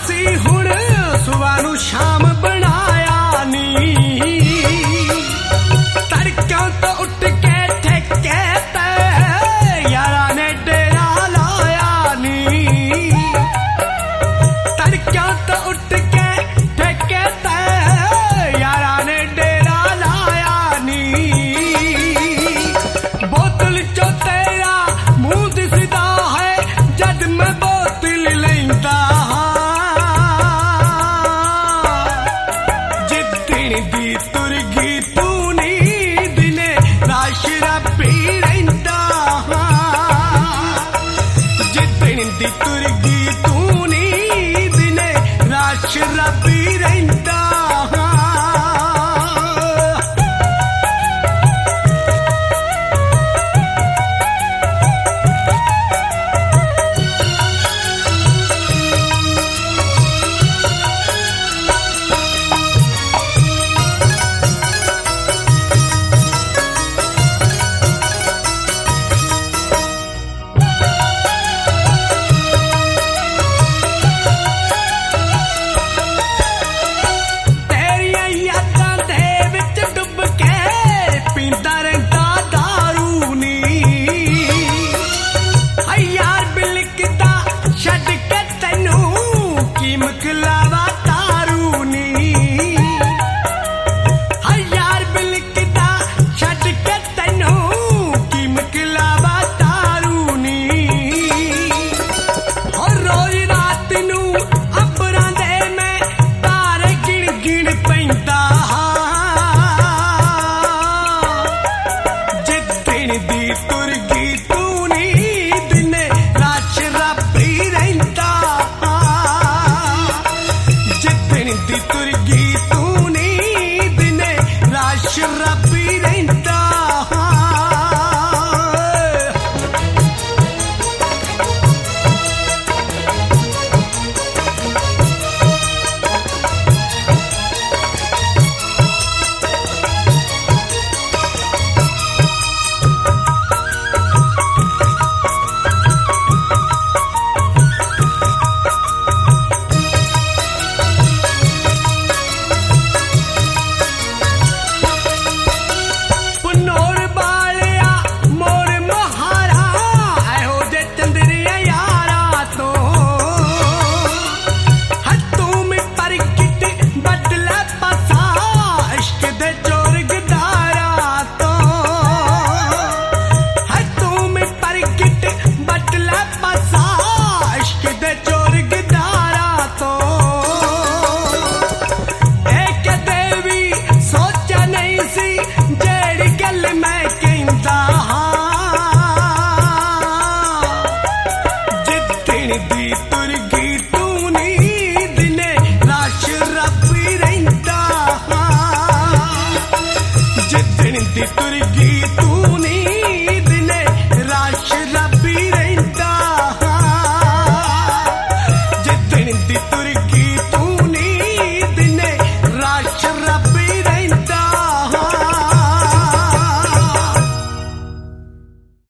ਅਸੀਂ ਹੁਣ ਸੁਬਾਹ ਨੂੰ ਸ਼ਾਮ ਬਣਾਇਆ ਨੀ ਤੜਕਿਆਂ ਤੋਂ ਉੱਠ ਕੇ ਠੇਕੇ ਤੇ ਯਾਰਾਂ ਨੇ ਡੇਰਾ ਲਾਇਆ ਨੀ ਤੜਕਿਆਂ ਤੋਂ ਉੱਠ ਕੇ ਠੇਕੇ ਤੇ ਯਾਰਾਂ ਨੇ ਡੇਰਾ ਲਾਇਆ ਨੀ ਬੋਤਲ ਚੋਂ ਤੇਰਾ ਮੂੰਹ ਦਿਸਦਾ ਹੈ ਜਦ ਮੈਂ ਬੋਤਲ ਲੈਂਦਾ ਦੀ ਤੁਰ ਗਈ ਤੂੰ ਨੀ ਦਿਨੇ ਰਾਤ ਸ਼ਰਾਬੀ ਰਹਿੰਦਾ ਜਿੱਦਣ ਦੀ ਤੁਰ ਗਈ ਤੂੰ ਨੀ ਦਿਨੇ ਰਾਤ ਸ਼ਰਾਬੀ ਰਹਿੰਦਾ ਸ਼ਰਾਬੀ ਰਹਿੰਦਾ ਦੀ ਤੁਰ ਗਈ ਤੂੰ ਨੀ ਦਿਨੇ ਰਾਤ ਸ਼ਰਾਬੀ ਰਹਿੰਦਾ ਜਿੱਦਣ ਦੀ ਤੁਰ ਗਈ